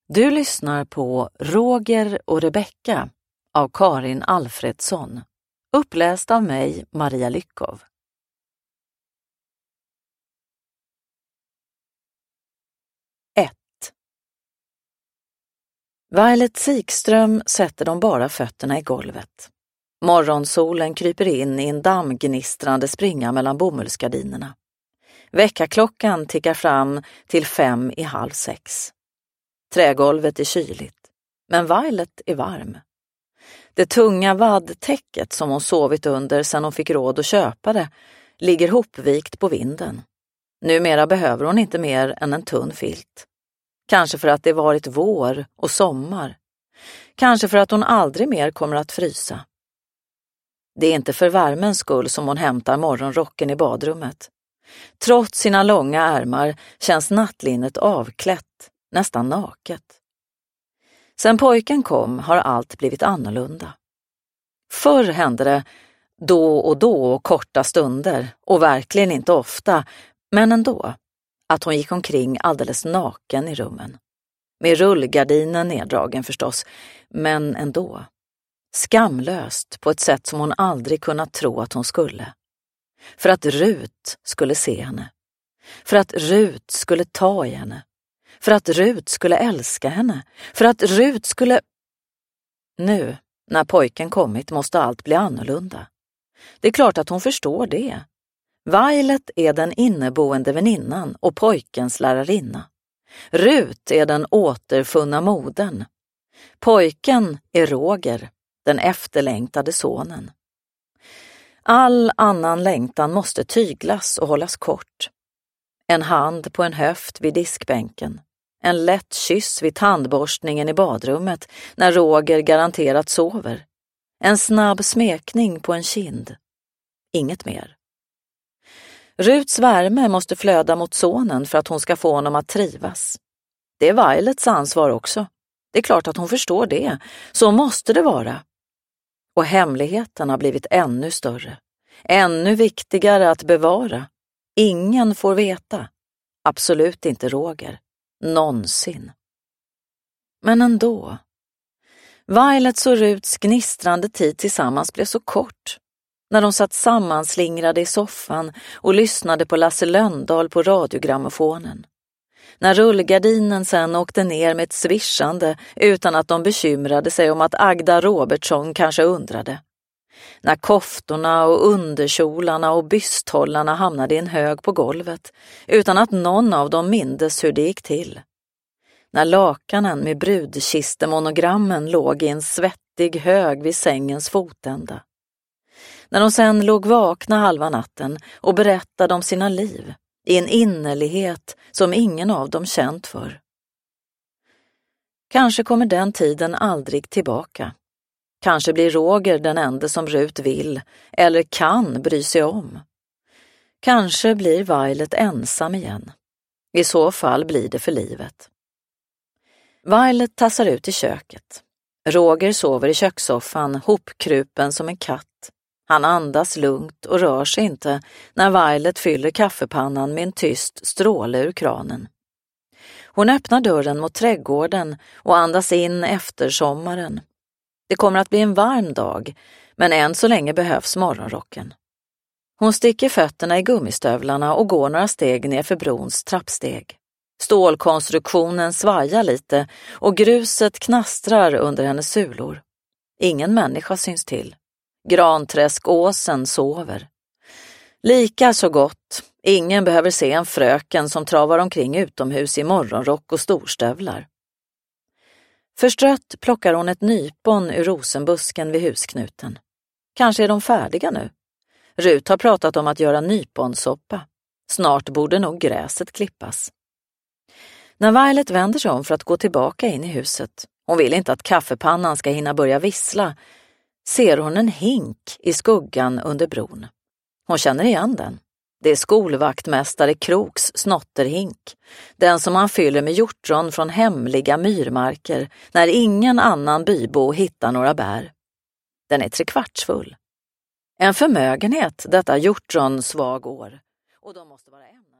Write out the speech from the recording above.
Du lyssnar på Roger och Rebecka av Karin Alfredsson. Uppläst av mig, Maria Lyckov. 1. Violet Sikström sätter de bara fötterna i golvet. Morgonsolen kryper in i en dammgnistrande springa mellan bomullsgardinerna. Väckarklockan tickar fram till 5:30. Trägolvet är kyligt, men Violet är varm. Det tunga vaddtäcket som hon sovit under sedan hon fick råd att köpa det ligger hopvikt på vinden. Numera behöver hon inte mer än en tunn filt. Kanske för att det varit vår och sommar. Kanske för att hon aldrig mer kommer att frysa. Det är inte för värmens skull som hon hämtar morgonrocken i badrummet. Trots sina långa ärmar känns nattlinnet avklätt, nästan naket. Sen pojken kom har allt blivit annorlunda. Förr hände det då och korta stunder, och verkligen inte ofta, men ändå, att hon gick omkring alldeles naken i rummen. Med rullgardinen neddragen förstås, men ändå. Skamlöst på ett sätt som hon aldrig kunnat tro att hon skulle. För att Rut skulle se henne. För att Rut skulle ta i henne. För att Rut skulle älska henne. För att Rut skulle... Nu, när pojken kommit, måste allt bli annorlunda. Det är klart att hon förstår det. Violet är den inneboende väninnan och pojkens lärarinna. Rut är den återfunna modern. Pojken är Roger, den efterlängtade sonen. All annan längtan måste tyglas och hållas kort. En hand på en höft vid diskbänken. En lätt kyss vid tandborstningen i badrummet när Roger garanterat sover. En snabb smekning på en kind. Inget mer. Ruts värme måste flöda mot sonen för att hon ska få honom att trivas. Det är Violets ansvar också. Det är klart att hon förstår det. Så måste det vara. Och hemligheten har blivit ännu större. Ännu viktigare att bevara. Ingen får veta. Absolut inte Roger. Någonsin. Men ändå. Violets och Ruts gnistrande tid tillsammans blev så kort. När de satt sammanslingrade i soffan och lyssnade på Lasse Lönndahl på radiogrammofonen. När rullgardinen sen åkte ner med ett svischande utan att de bekymrade sig om att Agda Robertsson kanske undrade. När koftorna och underkjolarna och bysthållarna hamnade i en hög på golvet utan att någon av dem mindes hur det gick till. När lakanen med brudkistemonogrammen låg i en svettig hög vid sängens fotända. När de sen låg vakna halva natten och berättade om sina liv i en innerlighet som ingen av dem känt för. Kanske kommer den tiden aldrig tillbaka. Kanske blir Roger den enda som Rut vill eller kan bry sig om. Kanske blir Violet ensam igen. I så fall blir det för livet. Violet tassar ut i köket. Roger sover i kökssoffan, hopkrupen som en katt. Han andas lugnt och rör sig inte när Violet fyller kaffepannan med en tyst stråle ur kranen. Hon öppnar dörren mot trädgården och andas in efter sommaren. Det kommer att bli en varm dag, men än så länge behövs morgonrocken. Hon sticker fötterna i gummistövlarna och går några steg ner för brons trappsteg. Stålkonstruktionen svajar lite och gruset knastrar under hennes sulor. Ingen människa syns till. Granträskåsen sover. Lika så gott. Ingen behöver se en fröken som travar omkring utomhus i morgonrock och storstövlar. Förstrött plockar hon ett nypon ur rosenbusken vid husknuten. Kanske är de färdiga nu. Rut har pratat om att göra nyponsoppa. Snart borde nog gräset klippas. När Violet vänder sig om för att gå tillbaka in i huset, hon vill inte att kaffepannan ska hinna börja vissla, ser hon en hink i skuggan under bron. Hon känner igen den. Det är skolvaktmästare Kroks snotterhink. Den som han fyller med hjortron från hemliga myrmarker när ingen annan bybo hittar några bär. Den är 3/4 full. En förmögenhet detta hjortron svag år. Och de måste vara